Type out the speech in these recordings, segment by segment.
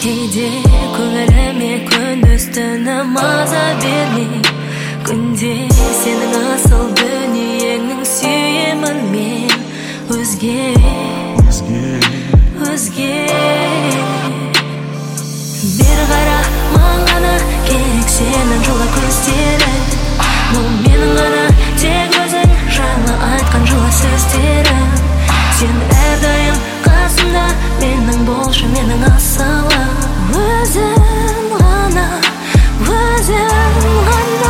кейде көңіліме күндіз-түні маза бермей, күнде сенің асыл дүниеңнің сүйемін мен өзге. Бер қара маңғана керек сенің жылы көздері, бұл менің ғана тек өзің жайлы айтқан жылы сөздері. Сен әрдайым қасымда, менің болшы, менің асылы. Өзің ғана, өзің ғана.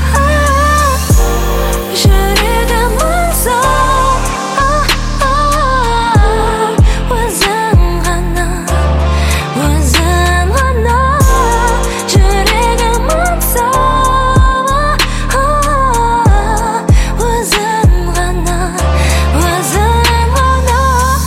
Жүрегім аңсау, өзің ғана, өзің ғана. Жүрегім аңсау, өзің ғана, өзің ғана.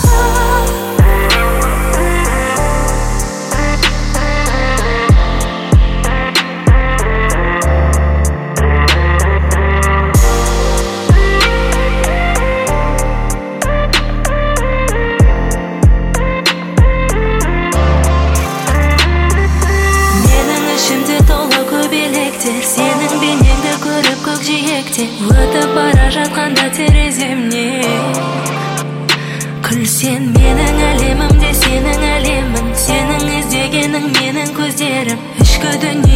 Менің ішімде толы көбелектер, сенің бейнеңді көріп көкжиектен өтіп бара жатқанда тереземнен. Күлсен менің әлемімде сенің әлемің, сенің іздегенің менің көздерім. Ішкі дүние